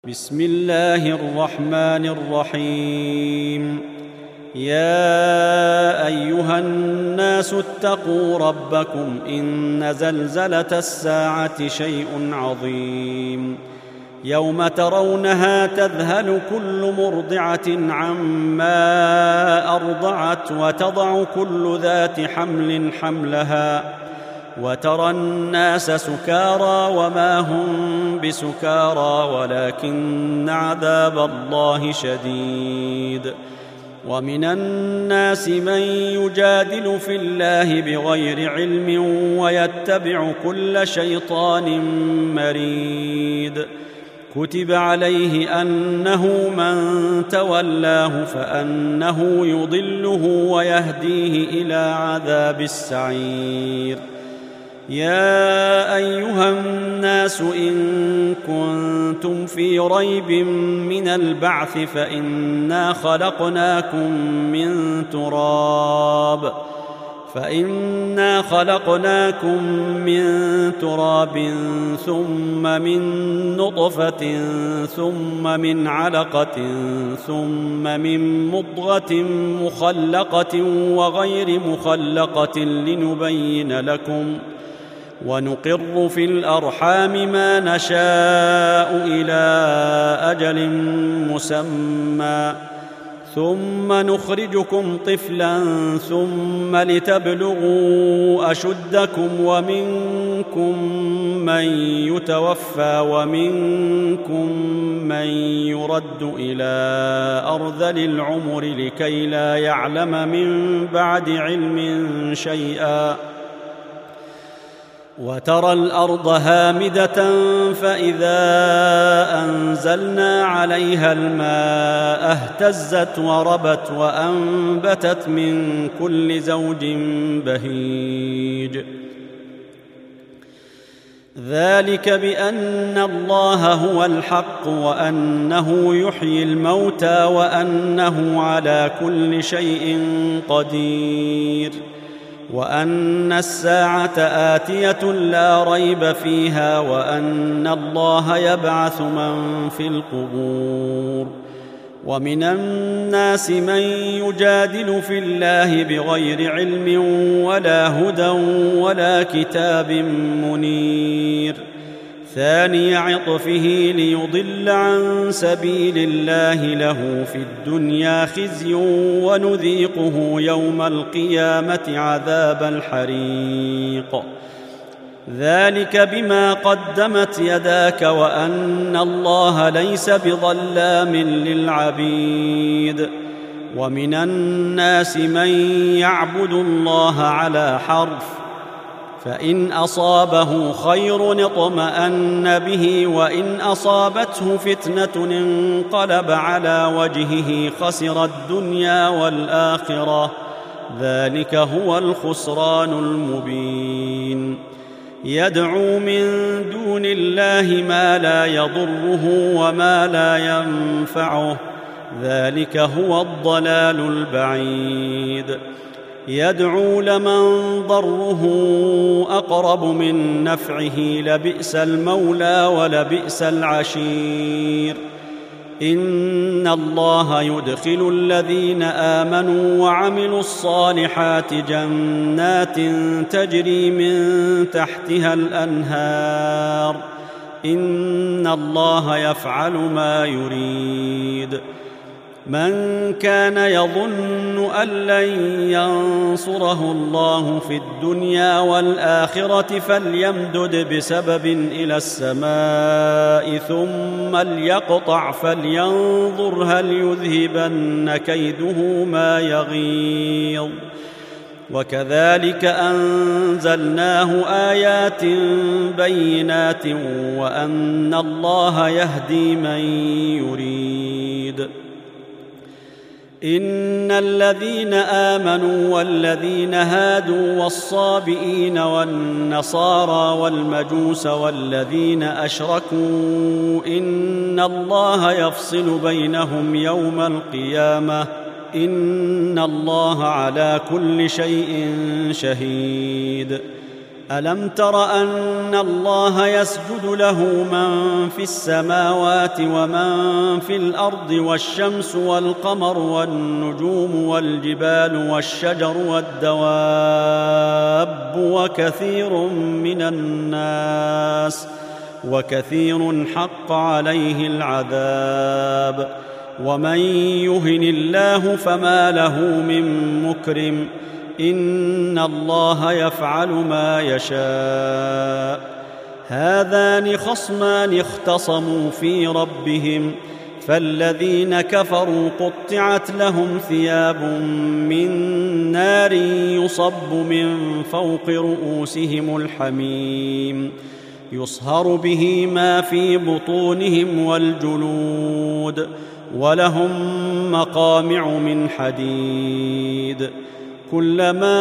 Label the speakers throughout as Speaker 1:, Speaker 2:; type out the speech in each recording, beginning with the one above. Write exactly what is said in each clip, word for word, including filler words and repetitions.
Speaker 1: بسم الله الرحمن الرحيم. يا أيها الناس اتقوا ربكم إن زلزلة الساعة شيء عظيم يوم ترونها تذهل كل مرضعة عما أرضعت وتضع كل ذات حمل حملها وترى الناس سكارى وما هم بسكارى ولكن عذاب الله شديد. ومن الناس من يجادل في الله بغير علم ويتبع كل شيطان مريد. كتب عليه أنه من تولاه فأنه يضله ويهديه إلى عذاب السعير. يا أيها الناس إن كنتم في ريب من البعث فإنا خلقناكم من تراب فإنا خلقناكم من تراب ثم من نطفة ثم من علقة ثم من مضغة مخلقة وغير مخلقة لنبين لكم ونقر في الأرحام ما نشاء إلى أجل مسمى ثم نخرجكم طفلا ثم لتبلغوا أشدكم ومنكم من يتوفى ومنكم من يرد إلى أرذل العمر لكي لا يعلم من بعد علم شيئا. وترى الأرض هامدة فإذا أنزلنا عليها الماء اهتزت وربت وأنبتت من كل زوج بهيج. ذلك بأن الله هو الحق وأنه يحيي الموتى وأنه على كل شيء قدير وأن الساعة آتية لا ريب فيها وأن الله يبعث من في القبور. ومن الناس من يجادل في الله بغير علم ولا هدى ولا كتاب منير. ثاني عطفه ليضل عن سبيل الله له في الدنيا خزي ونذيقه يوم القيامة عذاب الحريق. ذلك بما قدمت يداك وأن الله ليس بظلام للعبيد. ومن الناس من يعبد الله على حرف فإن أصابه خير اطمأن به وإن أصابته فتنة انقلب على وجهه خسر الدنيا والآخرة. ذلك هو الخسران المبين. يدعو من دون الله ما لا يضره وما لا ينفعه. ذلك هو الضلال البعيد. يدعو لمن ضره أقرب من نفعه لبئس المولى ولبئس العشير. إن الله يدخل الذين آمنوا وعملوا الصالحات جنات تجري من تحتها الأنهار. إن الله يفعل ما يريد. من كان يظن أن لن ينصره الله في الدنيا والآخرة فليمدد بسبب إلى السماء ثم ليقطع فلينظر هل يذهبن كيده ما يغيظ. وكذلك أنزلناه آيات بينات وأن الله يهدي من يريد. إن الذين آمنوا والذين هادوا والصابئين والنصارى والمجوس والذين أشركوا إن الله يفصل بينهم يوم القيامة. إن الله على كل شيء شهيد. ألم تر أن الله يسجد له من في السماوات ومن في الأرض والشمس والقمر والنجوم والجبال والشجر والدواب وكثير من الناس وكثير حق عليه العذاب ومن يهن الله فما له من مكرم إن الله يفعل ما يشاء هذان خصمان اختصموا في ربهم فالذين كفروا قطعت لهم ثياب من نار يصب من فوق رؤوسهم الحميم يصهر به ما في بطونهم والجلود ولهم مقامع من حديد كلما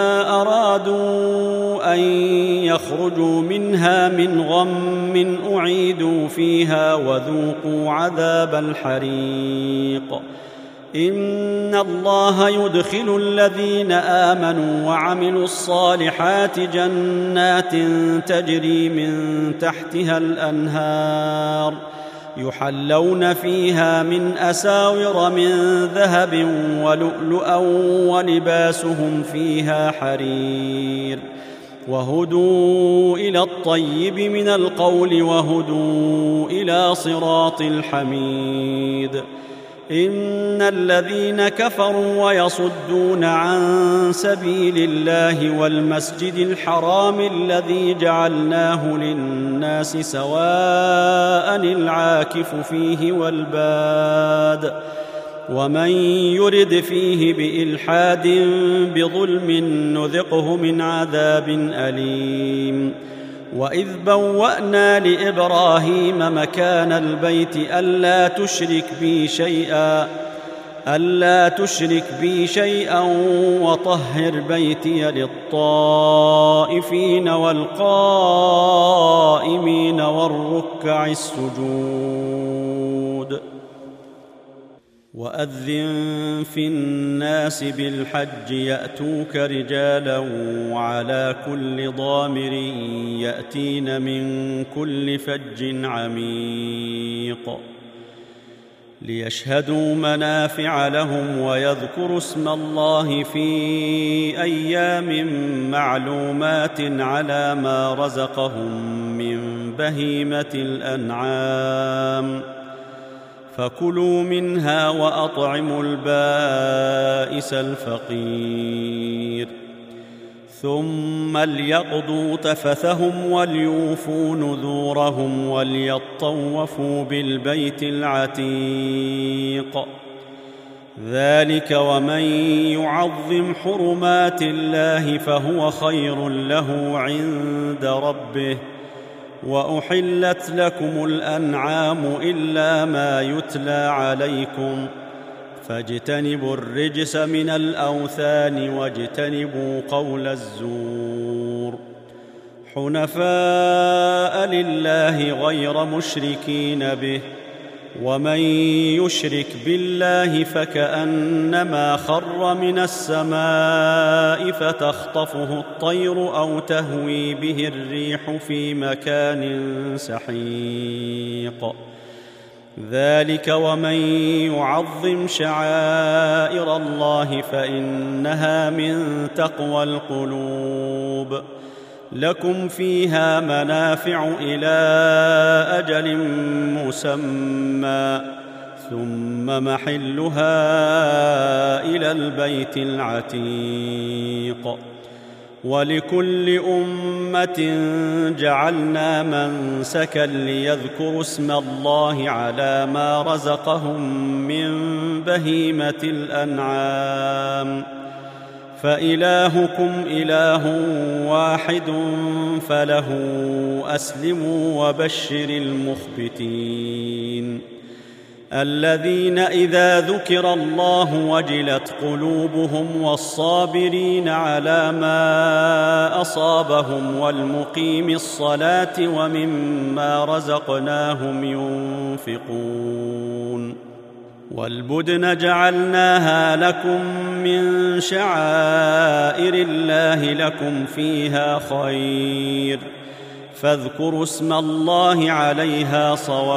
Speaker 1: أرادوا أن يخرجوا منها من غم أعيدوا فيها وذوقوا عذاب الحريق إن الله يدخل الذين آمنوا وعملوا الصالحات جنات تجري من تحتها الأنهار يحلون فيها من أساور من ذهب ولؤلؤا ولباسهم فيها حرير وهدوا إلى الطيب من القول وهدوا إلى صراط الحميد إن الذين كفروا ويصدون عن سبيل الله والمسجد الحرام الذي جعلناه للناس سواء العاكف فيه والباد ومن يرد فيه بإلحاد بظلم نذقه من عذاب أليم وإذ بوأنا لإبراهيم مكان البيت ألا تشرك بي شيئا ألا تشرك بي شيئا وطهر بيتي للطائفين والقائمين والركع السجود وأذن في الناس بالحج يأتوك رجالا وعلى كل ضامر يأتين من كل فج عميق ليشهدوا منافع لهم ويذكروا اسم الله في أيام معلومات على ما رزقهم من بهيمة الأنعام فكلوا منها وأطعموا البائس الفقير ثم ليقضوا تفثهم وليوفوا نذورهم وليطوفوا بالبيت العتيق ذلك ومن يعظم حرمات الله فهو خير له عند ربه وأحلت لكم الأنعام إلا ما يتلى عليكم فاجتنبوا الرجس من الأوثان واجتنبوا قول الزور حنفاء لله غير مشركين به ومن يشرك بالله فكأنما خر من السماء فتخطفه الطير أو تهوي به الريح في مكان سحيق ذلك ومن يعظم شعائر الله فإنها من تقوى القلوب لكم فيها منافع إلى أجل مسمى ثم محلها إلى البيت العتيق ولكل أمة جعلنا منسكا ليذكروا اسم الله على ما رزقهم من بهيمة الأنعام فإلهكم إله واحد فله أسلموا وبشر المخبتين الذين إذا ذكر الله وجلت قلوبهم والصابرين على ما أصابهم والمقيم الصلاة ومما رزقناهم ينفقون والبدن جعلناها لكم من شعائر الله لكم فيها خير فاذكروا اسم الله عليها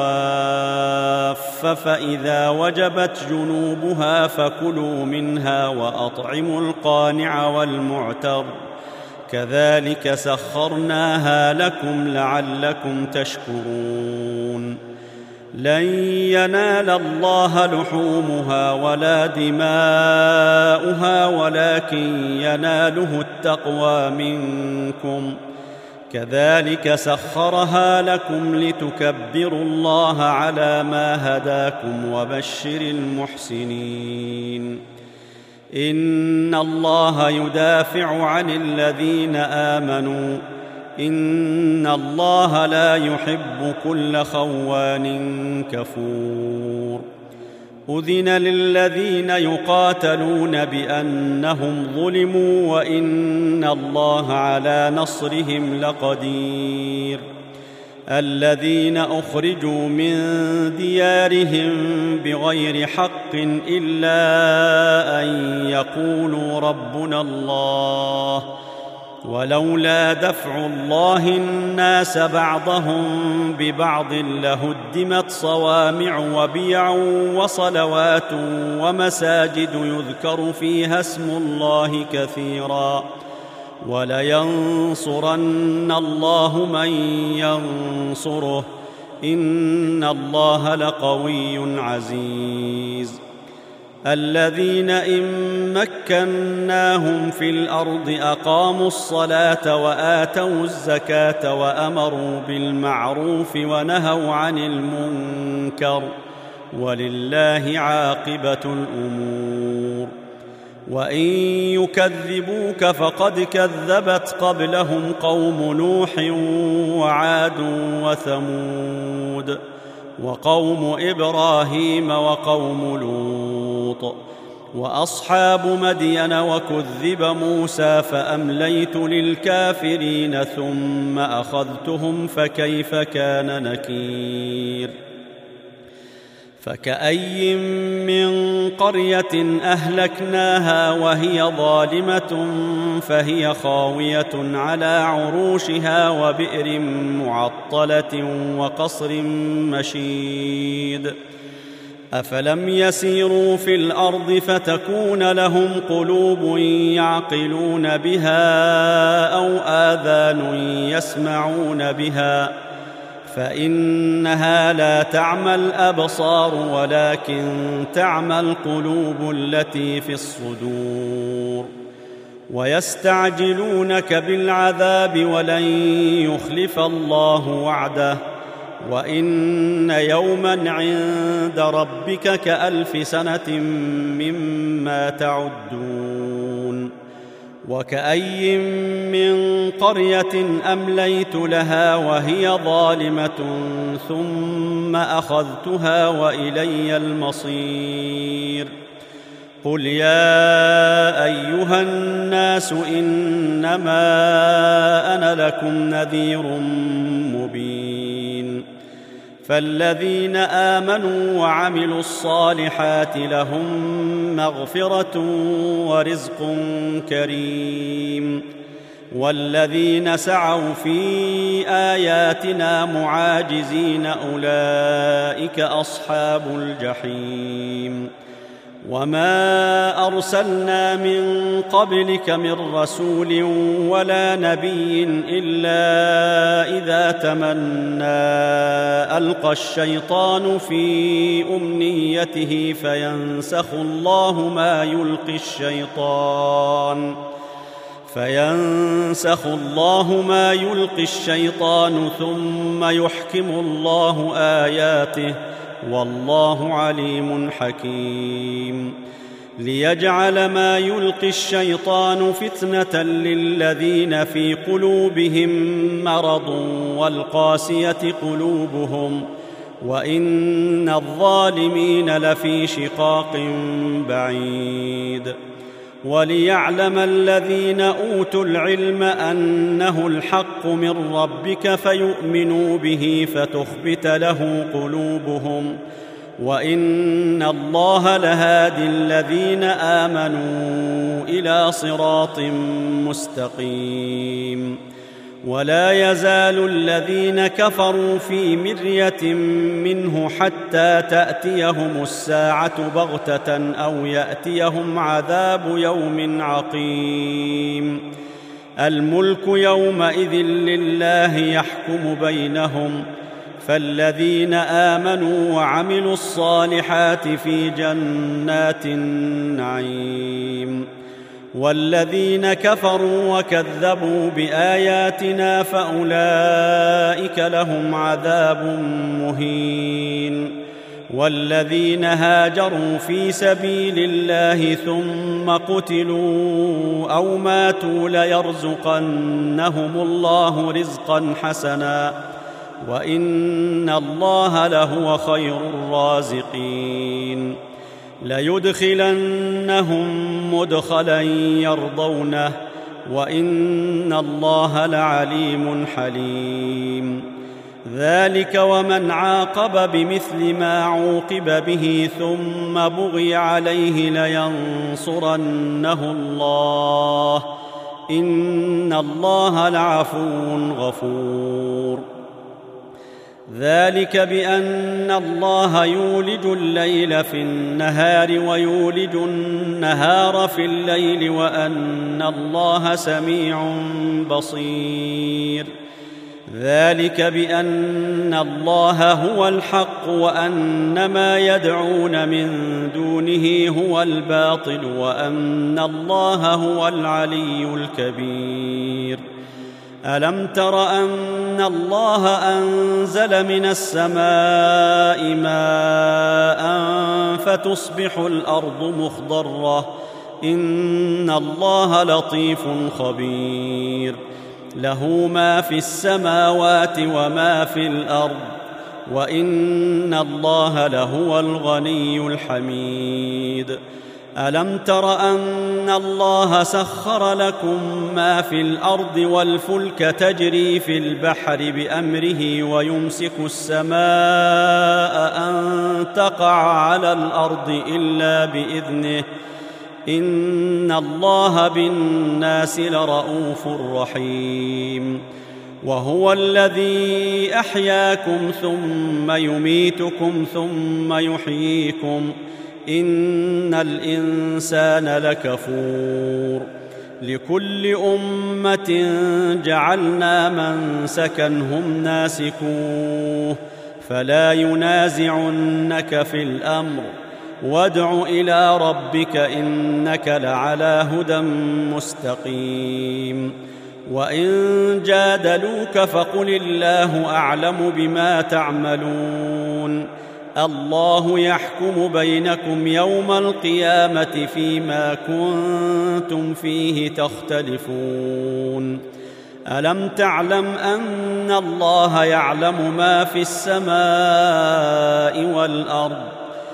Speaker 1: صواف فإذا وجبت جنوبها فكلوا منها وأطعموا القانع والمعتر كذلك سخرناها لكم لعلكم تشكرون لن ينال الله لحومها ولا دماؤها ولكن يناله التقوى منكم كذلك سخرها لكم لتكبروا الله على ما هداكم وبشر المحسنين إن الله يدافع عن الذين آمنوا إن الله لا يحب كل خوان كفور أذن للذين يقاتلون بأنهم ظلموا وإن الله على نصرهم لقدير الذين أخرجوا من ديارهم بغير حق إلا أن يقولوا ربنا الله ولولا دفع الله الناس بعضهم ببعض لهدمت صوامع وبيع وصلوات ومساجد يذكر فيها اسم الله كثيرا ولينصرن الله من ينصره إن الله لقوي عزيز الذين إن مكناهم في الأرض أقاموا الصلاة وآتوا الزكاة وأمروا بالمعروف ونهوا عن المنكر ولله عاقبة الأمور وإن يكذبوك فقد كذبت قبلهم قوم نوح وعاد وثمود وقوم إبراهيم وقوم لوط وأصحاب مدين وكذب موسى فأمليت للكافرين ثم أخذتهم فكيف كان نكير فكأي من قرية أهلكناها وهي ظالمة فهي خاوية على عروشها وبئر معطلة وقصر مشيد أفلم يسيروا في الأرض فتكون لهم قلوب يعقلون بها أو آذان يسمعون بها فإنها لا تعمى الأبصار ولكن تعمى القلوب التي في الصدور ويستعجلونك بالعذاب ولن يخلف الله وعده وإن يوما عند ربك كألف سنة مما تعدون وكأي من قرية أمليت لها وهي ظالمة ثم أخذتها وإلي المصير قل يا أيها الناس إنما أنا لكم نذير مبين فالذين آمنوا وعملوا الصالحات لهم مغفرة ورزق كريم والذين سعوا في آياتنا معاجزين أولئك أصحاب الجحيم وما أرسلنا من قبلك من رسول ولا نبي إلا إذا تمنى ألقى الشيطان في أمنيته فينسخ الله ما يلقي الشيطان فينسخ الله ما يلقي الشيطان ثم يحكم الله آياته والله عليم حكيم ليجعل ما يلقي الشيطان فتنة للذين في قلوبهم مرض والقاسية قلوبهم وإن الظالمين لفي شقاق بعيد وليعلم الذين أوتوا العلم أنه الحق من ربك فيؤمنوا به فتخبت له قلوبهم وإن الله لهادي الذين آمنوا إلى صراط مستقيم. ولا يزال الذين كفروا في مرية منه حتى تأتيهم الساعة بغتة أو يأتيهم عذاب يوم عقيم. الملك يومئذ لله يحكم بينهم، فالذين آمنوا وعملوا الصالحات في جنات النعيم، والذين كفروا وكذبوا بآياتنا فأولئك لهم عذاب مهين. والذين هاجروا في سبيل الله ثم قتلوا أو ماتوا ليرزقنهم الله رزقا حسنا، وإن الله لهو خير الرازقين. ليدخلنهم مدخلا يرضونه، وإن الله لعليم حليم. ذلك ومن عاقب بمثل ما عوقب به ثم بغي عليه لينصرنه الله، إن الله لعفو غفور. ذلك بأن الله يولج الليل في النهار ويولج النهار في الليل، وأن الله سميع بصير. ذلك بأن الله هو الحق وأن ما يدعون من دونه هو الباطل، وأن الله هو العلي الكبير. ألم تر أن الله أنزل من السماء ماء فتصبح الأرض مخضرة، إن الله لطيف خبير. له ما في السماوات وما في الأرض، وإن الله لهو الغني الحميد. ألم تر أن الله سخر لكم ما في الأرض والفلك تجري في البحر بأمره، ويمسك السماء أن تقع على الأرض إلا بإذنه، إن الله بالناس لرءوف رحيم. وهو الذي أحياكم ثم يميتكم ثم يحييكم، إن الإنسان لكفور. لكل أمة جعلنا منسكا هم ناسكوه، فلا ينازعنك في الأمر، وادع إلى ربك إنك لعلى هدى مستقيم. وإن جادلوك فقل الله أعلم بما تعملون، الله يحكم بينكم يوم القيامة فيما كنتم فيه تختلفون. ألم تعلم أن الله يعلم ما في السماء والأرض؟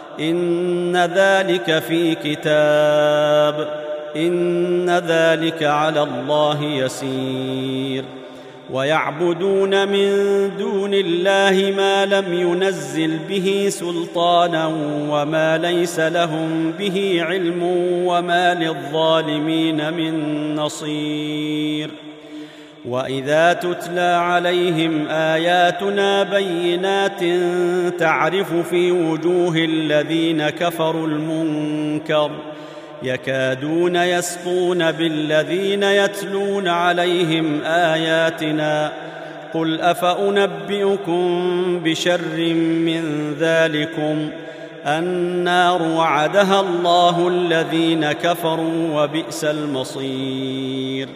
Speaker 1: إن ذلك في كتاب، إن ذلك على الله يسير. ويعبدون من دون الله ما لم ينزل به سلطانا، وما ليس لهم به علم، وما للظالمين من نصير. وإذا تتلى عليهم آياتنا بينات تعرف في وجوه الذين كفروا المنكر، يكادون يسطون بالذين يتلون عليهم آياتنا. قل أفأنبئكم بشر من ذلكم، النار وعدها الله الذين كفروا وبئس المصير.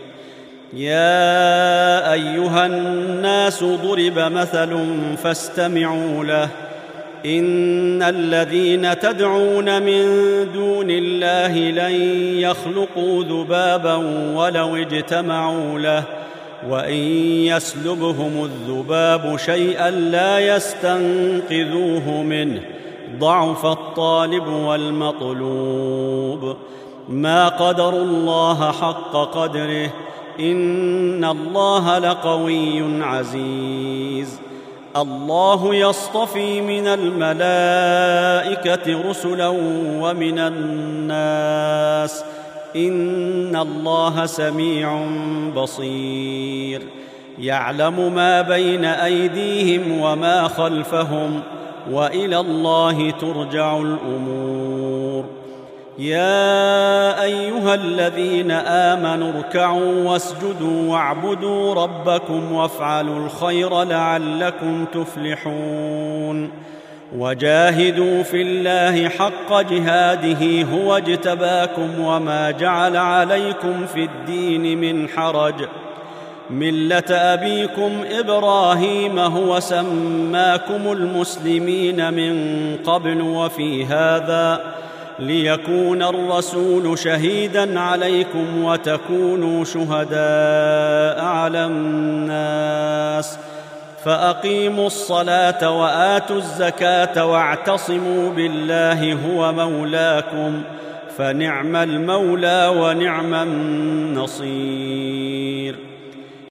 Speaker 1: يا أيها الناس ضرب مثل فاستمعوا له، إن الذين تدعون من دون الله لن يخلقوا ذبابا ولو اجتمعوا له، وإن يسلبهم الذباب شيئا لا يستنقذوه منه، ضعف الطالب والمطلوب. ما قدروا الله حق قدره، إن الله لقوي عزيز. الله يصطفي من الملائكة رسلا ومن الناس إن الله سميع بصير يعلم ما بين أيديهم وما خلفهم وإلى الله ترجع الأمور يا أيها الذين آمنوا اركعوا واسجدوا واعبدوا ربكم وافعلوا الخير لعلكم تفلحون وجاهدوا في الله حق جهاده هو اجتباكم وما جعل عليكم في الدين من حرج ملة أبيكم إبراهيم هو سماكم المسلمين من قبل وفي هذا ليكون الرسول شهيداً عليكم وتكونوا شهداء على الناس فأقيموا الصلاة وآتوا الزكاة واعتصموا بالله هو مولاكم فنعم المولى ونعم النصير